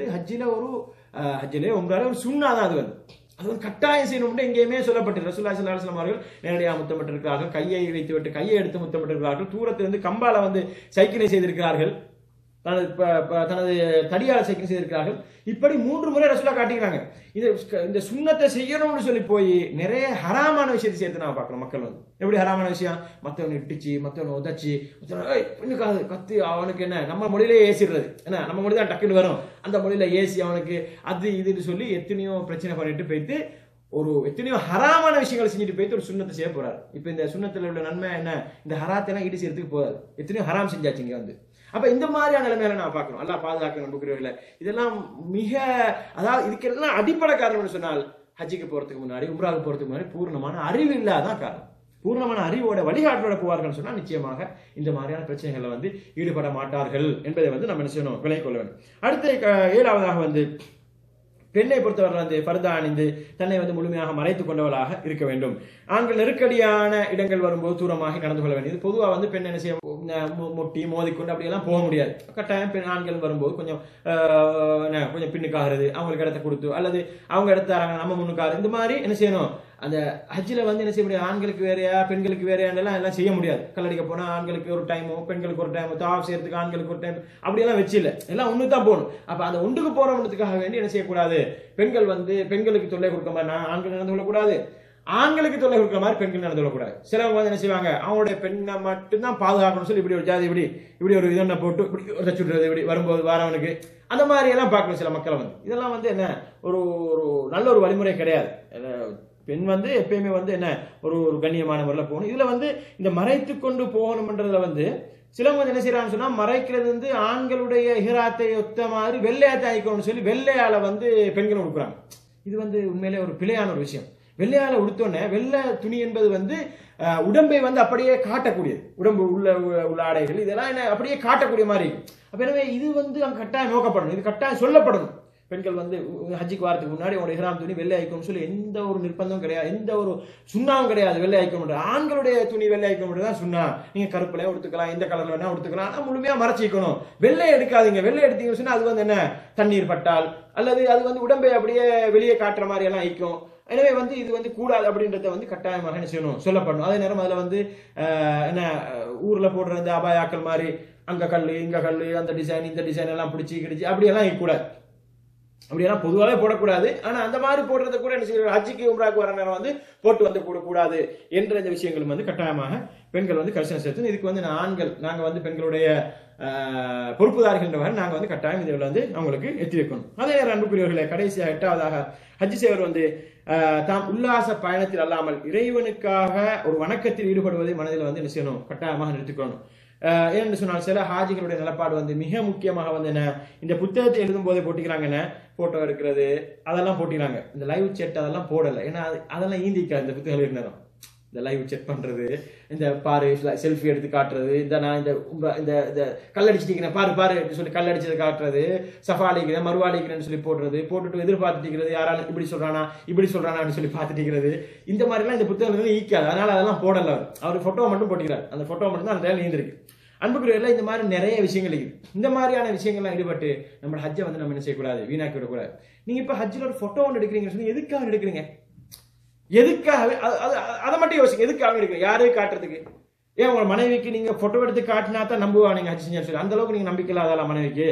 ஹஜ்ஜிலே உங்களால ஒரு சுன்னா தான். அது வந்து கட்டாயம் செய்யணும்னு எங்கேயுமே சொல்லப்பட்டு ரசூலுல்லாஹி ஸல்லல்லாஹு அலைஹி வஸல்லம் அவர்கள் நேரடியாக முத்தமிட்டிருக்கிறார்கள், கையை வைத்துவிட்டு கையை எடுத்து முத்தமிட்டிருக்கிறார்கள், தூரத்திலிருந்து கம்பால வந்து சைக்கிளை செய்திருக்கிறார்கள், தனது தடியால் சைக்கிள் செய்திருக்கிறார்கள். இப்படி 3 முறை ரசூலுல்லாஹ் காட்டிக்கிறாங்க. இந்த சுன்னத்தை செய்யணும்னு சொல்லி போய் நிறைய ஹராமான விஷயத்தை சேர்த்து நான் பார்க்கிறோம். மக்கள் வந்து எப்படி ஹராமான விஷயம், மற்றவனை இட்டிச்சு, மற்றவனை உதச்சி, பெண்ணுக்காது கத்து, அவனுக்கு என்ன நம்ம மொழியிலே ஏசிடுறது, என்ன நம்ம மொழி தான் டக்குன்னு வரும், அந்த மொழியில ஏசி அவனுக்கு அது இதுன்னு சொல்லி எத்தனையோ பிரச்சனை பண்ணிட்டு போயிட்டு எத்தனையோ ஹராமான விஷயங்களை செஞ்சுட்டு போயிட்டு ஒரு சுண்ணத்தை செய்ய போறாரு. இப்ப இந்த சுண்ணத்துல உள்ள நன்மை என்ன, இந்த ஹராத்தெல்லாம் ஈடு செய்யறதுக்கு போறாரு, எத்தனையோ ஹராம் செஞ்சாச்சு இங்க வந்து. அப்ப இந்த மாதிரியான நிலைமையில நான் பார்க்கணும். அல்லாஹ் பாதுகாக்கணும் நம்புகிறவர்கள. இதெல்லாம் அதாவது இதுக்கெல்லாம் அடிப்படை காரணம்னு சொன்னால், ஹஜ்ஜுக்கு போறதுக்கு முன்னாடி, உம்ராவுக்கு போறதுக்கு முன்னாடி பூர்ணமான அறிவு இல்லாதான் காரணம். பூர்ணமான அறிவோட வழிகாட்டோட போவார்கள் சொன்னா நிச்சயமாக இந்த மாதிரியான பிரச்சனைகளை வந்து ஈடுபட மாட்டார்கள் என்பதை வந்து நம்ம என்ன செய்யணும், விளங்கிக் கொள்ள வேண்டும். அடுத்த 7வதாக வந்து பெண்ணை பொறுத்தவரை வந்து பர்தா அணிந்து தன்னை வந்து முழுமையாக மறைத்துக் கொண்டவளாக இருக்க வேண்டும். ஆண்கள் நெருக்கடியான இடங்கள் வரும்போது தூரமாக நடந்து கொள்ள வேண்டியது. பொதுவாக வந்து பெண் என்ன செய்ய முட்டி மோதிக்கொண்டு அப்படியெல்லாம் போக முடியாது. கட்டாயம் பெண் ஆண்கள் வரும்போது கொஞ்சம் பின்னுக்காகிறது, அவங்களுக்கு இடத்த கொடுத்து, அல்லது அவங்க இடத்தாராங்க நம்ம முன்னுக்காரு, இந்த மாதிரி என்ன செய்யணும். அந்த ஹஜ்ஜில் வந்து என்ன செய்ய முடியாது, ஆண்களுக்கு வேறையா பெண்களுக்கு வேறையாண்டெல்லாம் எல்லாம் செய்ய முடியாது. கல்லடிக்க போனா ஆண்களுக்கு ஒரு டைமோ பெண்களுக்கு ஒரு டைமோ, தாவ் செய்யறதுக்கு ஆண்களுக்கு ஒரு டைம், அப்படியெல்லாம் வச்சு இல்லை, எல்லாம் ஒன்று தான் போகணும். அப்ப அந்த ஒன்றுக்கு போறவனுக்காக வேண்டி என்ன செய்யக்கூடாது, பெண்கள் வந்து பெண்களுக்கு தொல்லை கொடுக்க மாதிரி ஆண்கள் நடந்து கொள்ளக்கூடாது, ஆண்களுக்கு தொல்லை கொடுக்குற மாதிரி பெண்கள் நடந்து கொள்ளக்கூடாது. சிலவங்க வந்து என்ன செய்வாங்க, அவங்களுடைய பெண்ணை மட்டும்தான் பாதுகாக்கணும்னு சொல்லி இப்படி ஒரு ஜாதி இப்படி ஒரு இதனை போட்டு இப்படி தச்சுடுறது, இப்படி வரும்போது வரவனுக்கு அந்த மாதிரி எல்லாம் பார்க்கணும் சில மக்களை வந்து. இதெல்லாம் வந்து என்ன ஒரு நல்ல ஒரு வழிமுறை கிடையாது. பெண் வந்து எப்பயுமே வந்து என்ன ஒரு கண்ணியமான முறையில் போகணும். இதுல வந்து இந்த மறைத்து கொண்டு போகணும்ன்றதுல வந்து சிலவங்க என்ன செய்யறாங்கன்னு சொன்னா, மறைக்கிறது வந்து ஆண்களுடைய இஹ்ராத்தை ஒத்த மாதிரி வெள்ளையாத்தை ஆயிக்கணும்னு சொல்லி வெள்ளையால வந்து பெண்கள் கொடுக்குறாங்க. இது வந்து உண்மையிலே ஒரு பிழையான ஒரு விஷயம். வெள்ளையால உடுத்தோன்னே வெள்ளை துணி என்பது வந்து உடம்பை வந்து அப்படியே காட்டக்கூடியது, உடம்பு உள்ள ஆடைகள் இதெல்லாம் என்ன அப்படியே காட்டக்கூடிய மாதிரி இருக்கும். அப்ப எனவே இது வந்து அங்க கட்டாயம் நோக்கப்படணும், இது கட்டாயம் சொல்லப்படணும். பெண்கள் வந்து ஹஜ்ஜிக்கு வாரத்துக்கு முன்னாடி உங்களோட இஹ்ராம் துணி வெள்ளை ஆயிக்கணும்னு சொல்லி எந்த ஒரு நிர்பந்தம் கிடையாது, எந்த ஒரு சுண்ணாவும் கிடையாது. வெள்ளை ஆயிக்கணும், ஆண்களுடைய துணி வெள்ளை ஆயிக்கணும் தான் சுண்ணா. நீங்க கருப்புல உடுத்துக்கலாம், எந்த கலர்ல வேணா உடுத்துக்கலாம், ஆனா முழுமையா மறைச்சிக்கணும். வெள்ளை எடுக்காதீங்க. வெள்ளை எடுத்தீங்கன்னு சொன்னா அது வந்து என்ன, தண்ணீர் பட்டால் அல்லது அது வந்து உடம்பை அப்படியே வெளியே காட்டுற மாதிரி எல்லாம் ஆயிக்கும். எனவே வந்து இது வந்து கூடாது அப்படின்றத வந்து கட்டாயமாக என்ன செய்யணும், சொல்லப்படணும். அதே நேரம் அதுல வந்து என்ன ஊர்ல போடுற அந்த அபாயாக்கள் மாதிரி அங்க கல்லு இங்க கல்லு அந்த டிசைன் இந்த டிசைன் எல்லாம் பிடிச்சி கிடிச்சு அப்படியெல்லாம் இருக்கக்கூடாது. அப்படியெல்லாம் பொதுவாகவே போடக்கூடாது. ஆனா அந்த மாதிரி போடுறத கூட என்ன செய்யணும், ஹஜ்ஜிக்கு உம்ராக்கு வர நேரம் வந்து போட்டு வந்து கூடாது என்ற இந்த விஷயங்களும் வந்து கட்டாயமாக பெண்கள் வந்து கரிசனை செலுத்தணும். இதுக்கு வந்து ஆண்கள் நாங்க வந்து பெண்களுடைய பொறுப்புதாரிகள் நாங்க வந்து கட்டாயம் இதில் வந்து அவங்களுக்கு எத்தி வைக்கணும். அதே நேரம் அன்புக்குரியவர்களே, கடைசியாக 8வதாக ஹஜ் செய்வர் வந்து தாம் உல்லாச பயணத்தில் அல்லாமல் இறைவனுக்காக ஒரு வணக்கத்தில் ஈடுபடுவதை மனதில் வந்து என்ன செய்யணும், கட்டாயமாக நிறுத்திக்கணும். ஏன்னு சொன்னால் சில ஹாஜிகளுடைய நிலப்பாடு வந்து மிக முக்கியமாக வந்து என்ன, இந்த புத்தகத்தை எழுதும் போதே போட்டிக்கிறாங்க என்ன, போட்டோ எடுக்கிறது அதெல்லாம் போட்டிக்கிறாங்க. இந்த லைவ் செட் அதெல்லாம் போடலை, ஏன்னா அதெல்லாம் ஈந்திக்காது. இந்த புத்தகம் எழுதின நேரம் இந்த லைவ் செக் பண்றது, இந்த பாரு செல்ஃபி எடுத்து காட்டுறது, இந்த நான் இந்த கல்லடிச்சிட்டிக்கிறேன் பாரு பாரு சொல்லி கல்லடிச்சதை காட்டுறது, சஃபாலிக்கிறேன் மறுவாளிக்கிறேன்னு சொல்லி போடுறது, போட்டுட்டு எதிர்பார்த்துட்டிக்கிறது, யாராலும் இப்படி சொல்றானான்னு சொல்லி பார்த்துட்டிக்கிறது, இந்த மாதிரிலாம் இந்த புத்தகங்கள் ஈக்காது. அதனால அதெல்லாம் போடல. அவர் போட்டோ மட்டும் போட்டிக்கிறார். அந்த போட்டோ மட்டும் தான் அந்த நீந்திருக்கு. அன்புக்குரியவர்களே, இந்த மாதிரி நிறைய விஷயங்கள் இருக்குது. இந்த மாதிரியான விஷயங்கள்லாம் ஈடுபட்டு நம்ம ஹஜ்ஜை வந்து நம்ம என்ன செய்யக்கூடாது, வீணாக்கி விடக்கூடாது. நீங்க இப்ப ஹஜ்ஜில் ஒரு போட்டோ ஒன்று எடுக்கிறீங்கன்னு சொல்லி எதுக்காக எடுக்கிறீங்க, எதுக்காக அதை மட்டும் யோசிங்க. எதுக்காக எடுக்கிறீங்க, யாரையும் காட்டுறதுக்கு? ஏன் உங்க மனைவிக்கு நீங்க போட்டோ எடுத்து காட்டினா தான் நம்புவா நீங்க ஹஜ் செஞ்சு சொல்லி? அந்த அளவுக்கு நீங்க நம்பிக்கை இல்லாத மனைவிக்கு?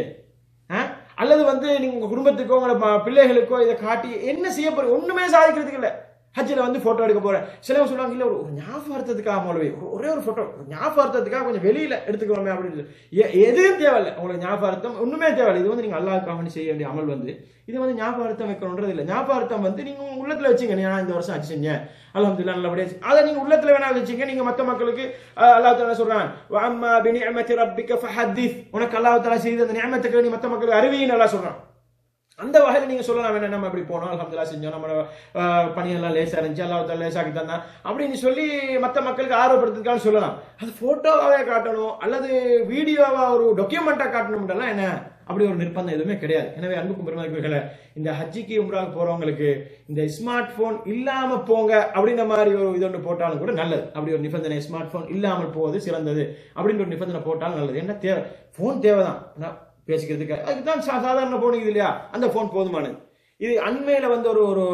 அல்லது வந்து நீங்க உங்க குடும்பத்துக்கோ உங்களோட பிள்ளைகளுக்கோ இதை காட்டி என்ன செய்ய போறீங்க? ஒண்ணுமே சாதிக்கிறதுக்கு இல்லை. ஹஜ்ஜில் வந்து போட்டோ எடுக்க போறேன். சிலவங்க சொல்லுவாங்க, இல்ல ஒரு ஞாபகார்த்தத்துக்காக மொழி ஒரே ஒரு போட்டோ ஞாபகார்த்தத்துக்காக கொஞ்சம் வெளியில எடுத்துக்கிறோமே அப்படின்னு. எதுவும் தேவையில்லை உங்களுக்கு ஞாபகார்த்தம், ஒண்ணுமே தேவையில்லை. இது வந்து நீங்க அல்லாஹ்வுக்காக செய்ய வேண்டிய அமல் வந்து இது வந்து ஞாபகார்த்தம் வைக்கணும்ன்றது இல்லை. ஞாபகார்த்தம் வந்து நீங்க உங்க உள்ளத்துல வச்சுங்க, நான் இந்த வருஷம் ஹஜ் செஞ்சேன் அல்ஹம்துலில்லாஹ் நல்லபடியா, அதை நீங்க உள்ளத்துல வேணா வச்சுங்க. நீங்க மத்த மக்களுக்கு அல்லாஹ் தஆலா சொல்றான், வஅம்மா பிநிஅமதி ரப்பிக ஃபஹதிஸ், உனக்கு அல்லாஹ் தஆலா செய்த அந்த நிஅமத்துக்கு நீ மத்த மக்களுக்கு அறிவின்னு அல்லாஹ் சொல்றான். அந்த வகையில் நீங்க சொல்லலாம், வேணா நம்ம இப்படி போனோம் அல்ஹம்துலில்லாஹ் செஞ்சோம், நம்ம பணியெல்லாம் லேசா இருந்துச்சு அல்லாஹ் தஆலா லேசாக்கி தந்தான் அப்படின்னு சொல்லி மற்ற மக்களுக்கு ஆர்வப்படுத்துறதுக்காக சொல்லலாம். அது போட்டோவாவே காட்டணும் அல்லது வீடியோவா ஒரு டாக்குமெண்டா காட்டணும்ன்றலாம் என்ன அப்படி ஒரு நிர்பந்தம் எதுவுமே கிடையாது. எனவே அன்புக்கும் பெருமதிக்குரியவர்களே, இந்த ஹஜ்ஜிக்கு உம்ராவுக்கு போறவங்களுக்கு இந்த ஸ்மார்ட் போன் இல்லாம போங்க அப்படின்ற மாதிரி ஒரு இது ஒன்று போட்டாலும் கூட நல்லது. அப்படி ஒரு நிபந்தனை, ஸ்மார்ட் போன் இல்லாமல் போவது சிறந்தது அப்படின்ற ஒரு நிபந்தனை போட்டாலும் நல்லது. என்ன தேவை, போன் தேவைதான் பேசிக்கிறதுக்கு, அதுக்குதான் சாதாரண போன் இது இல்லையா, அந்த போன் போதுமானது. இது அண்மையில வந்து ஒரு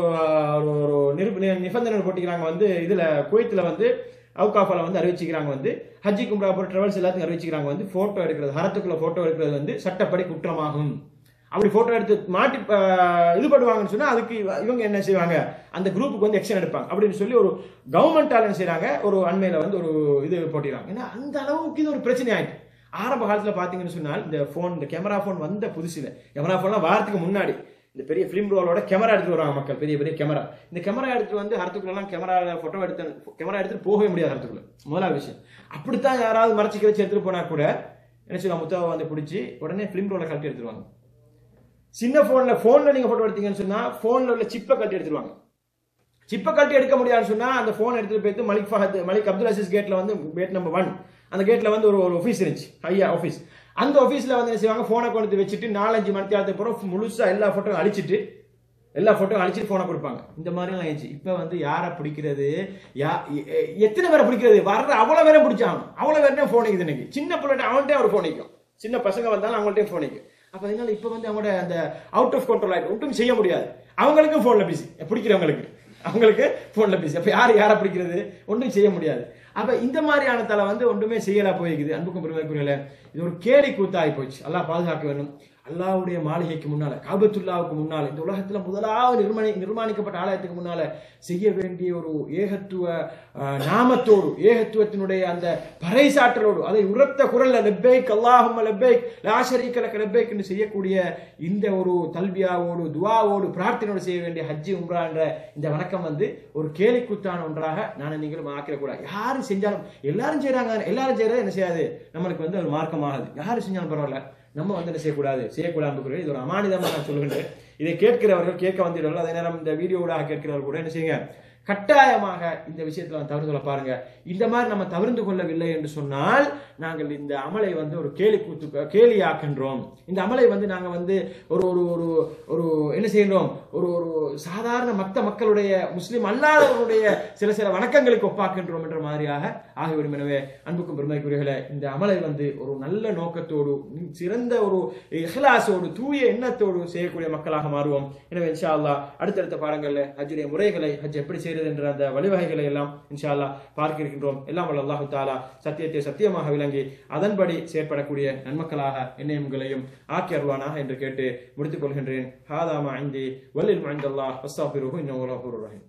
நிபந்தனை போட்டிக்கிறாங்க வந்து, இதுல குவைத்துல வந்து அவுகாஃபால வந்து அறிவிச்சுக்கிறாங்க வந்து ஹஜ்ஜிக்கு உம்ரா போற டிராவல்ஸ் எல்லாத்தையும் அறிவிச்சுக்கிறாங்க வந்து போட்டோ எடுக்கிறது, ஹரத்துக்குள்ள போட்டோ எடுக்கிறது வந்து சட்டப்படி குற்றமாகும். அப்படி போட்டோ எடுத்து மாட்டி இது பண்ணுவாங்கன்னு சொன்னா அதுக்கு இவங்க என்ன செய்வாங்க, அந்த குரூப்புக்கு வந்து எக்ஷன் எடுப்பாங்க அப்படின்னு சொல்லி ஒரு கவர்மெண்டால என்ன செய்யறாங்க, ஒரு அண்மையில வந்து ஒரு இது போட்டிக்கிறாங்க. ஏன்னா அந்த அளவுக்கு இது ஒரு பிரச்சனை ஆயிட்டு. ஆரம்ப காலத்துல பாத்தீங்கன்னு சொன்னால் இந்த கேமரா போன் வந்த புதுசுல, கேமரா போன்லாம் வாரத்துக்கு முன்னாடி இந்த பெரிய பிலிம் ரோலோட கேமரா எடுத்து வருவாங்க மக்கள், பெரிய பெரிய கேமரா. இந்த கேமரா எடுத்து வந்து ஹரத்துக்குள்ளலாம் கேமரா எடுத்துட்டு போகவே முடியாது ஹரத்துக்குள்ள. முதலாவது விஷயம், அப்படித்தான் யாராவது மறைச்சிக்க வச்சு எடுத்துட்டு போனா கூட என்ன செய்வாங்க, முத்தாவை வந்து பிடிச்சி உடனே பிலிம் ரோல கட்டி எடுத்துருவாங்க. சின்ன போன்ல நீங்க போட்டோ எடுத்தீங்கன்னு சொன்னா போன்ல உள்ள சிப்பை கட்டி எடுத்துருவாங்க. சிப்பை கட்டி எடுக்க முடியாதுன்னு சொன்னா அந்த போன் எடுத்துட்டு போயிட்டு மலிக் அப்துல் அசீஸ் கேட்ல வந்து கேட் நம்பர் 1 அந்த கேட்ல வந்து ஒரு ஆபீஸ் இருந்துச்சு, ஐயா ஆபீஸ். அந்த ஆபீஸ்ல வந்து என்ன செய்வாங்க, போனை கொண்டு வச்சுட்டு 4-5 மணி நேரத்துக்கு அப்புறம் முழுசா எல்லா போட்டோவும் அழிச்சிட்டு போனை கொடுப்பாங்க. இந்த மாதிரி எல்லாம் ஆயிடுச்சு. இப்ப வந்து யாரை பிடிக்கிறது, எத்தனை பேரை பிடிக்கிறது, வர்ற அவ்வளவு பேரும் பிடிச்சாங்க, அவ்வளவு பேருமே போனிக்குது. இன்னைக்கு சின்ன பிள்ளைகிட்ட அவன்கிட்ட அவர் போனிக்கும், சின்ன பசங்க வந்தாலும் அவங்கள்ட்ட போனிக்கும். அப்ப அதனால இப்ப வந்து அவங்களோட அந்த அவுட் ஆஃப் கண்ட்ரோல் ஆயிட்டு ஒன்றும் செய்ய முடியாது. அவங்களுக்கும் போன்ல பிஸி, அவங்களுக்கு போன்ல பிஸி. அப்ப யாரை பிடிக்கிறது, ஒன்றும் செய்ய முடியாது. அப்ப இந்த மாதிரியான தலை வந்து ஒன்றுமே செய்யலா போயிருக்குது. அன்புக்கும் பெருமைக்குரியல இது ஒரு கேலி கூத்தாகி போச்சு. அல்லாஹ் பாதுகாக்க வேண்டும். அல்லாஹ்வுடைய மாளிகைக்கு முன்னால, காபத்துல்லாவுக்கு முன்னால, இந்த உலகத்துல முதலாவது நிர்மாணிக்கப்பட்ட ஆலயத்துக்கு முன்னால செய்ய வேண்டிய ஒரு ஏகத்துவ நாமத்தோடு, ஏகத்துவத்தினுடைய அந்த பறைசாற்றலோடு, அதை உரத்த குரல்ல லப்பைக் அல்லாஹும்ம லப்பைக் லா ஷரீக லக லப்பைக் என்று செய்யக்கூடிய இந்த ஒரு தல்பியாவோடு, துஆவோடு, பிரார்த்தனையோடு செய்ய வேண்டிய ஹஜ்ஜி உம்ரா என்ற இந்த வணக்கம் வந்து ஒரு கேலிக்கூத்தான ஒன்றாக நான் நீங்களும் ஆக்கிடக்கூடாது. யாரும் செஞ்சாலும், எல்லாரும் செய்யறாங்க, எல்லாரும் செய்யறது என்ன செய்யாது, நம்மளுக்கு வந்து ஒரு மார்க்கமாகாது. யாரும் செஞ்சாலும் பரவாயில்ல, நம்ம வந்து என்ன செய்யக்கூடாது. இது ஒரு அமானிதமாக நான் சொல்லுகின்றேன். இதை கேட்கிறவர்கள் கேட்க வந்தீர்கள், அதே நேரம் இந்த வீடியோவாக கேட்கிறவர்கள் கூட என்ன செய்யுங்க, கட்டாயமாக இந்த விஷயத்துல தவிர்த்து கொள்ள பாருங்க. இந்த மாதிரி நம்ம தவிர்த்து கொள்ளவில்லை என்று சொன்னால் நாங்கள் இந்த அமலை வந்து ஒரு கேலியாக்கின்றோம். இந்த அமலை வந்து நாங்க வந்து ஒரு ஒரு ஒரு ஒரு என்ன செய்யறோம், ஒரு ஒரு சாதாரண மக்களுடைய முஸ்லிம் அல்லாதவருடைய சில சில வணக்கங்களுக்கு ஒப்பாக்கின்றோம் என்ற மாதிரியாக ஆகிவிடும். எனவே அன்புக்கும் பெருமைக்குரியவர்களே, இந்த அமலை வந்து ஒரு நல்ல நோக்கத்தோடு, சிறந்த ஒரு இஹ்லாஸோடு, தூய எண்ணத்தோடு செய்யக்கூடிய மக்களாக மாறுவோம். எனவே இன்ஷா அல்லாஹ் அடுத்தடுத்த பாடங்கள்ல ஹஜ்ஜுடைய முறைகளை, ஹஜ் எப்படி செய்யறது என்ற அந்த வழிவகைகளை எல்லாம் இன்ஷா அல்லாஹ் பார்க்க இருக்கின்றோம். எல்லாம் வல்ல அல்லாஹு தஆலா சத்தியத்தை சத்தியமாக விளங்கி அதன்படி செயற்படக்கூடிய நன்மக்களாக என்னையும் உங்களையும் ஆக்கி அருள்வானாக என்று கேட்டு முடித்துக் கொள்கின்றேன். ஹாதா மா இன்தி வல்லில் மா இன்தல்லாஹ் வஸ்தக்ஃபிருஹு இன்னஹு கஃூருர் ரஹீம்.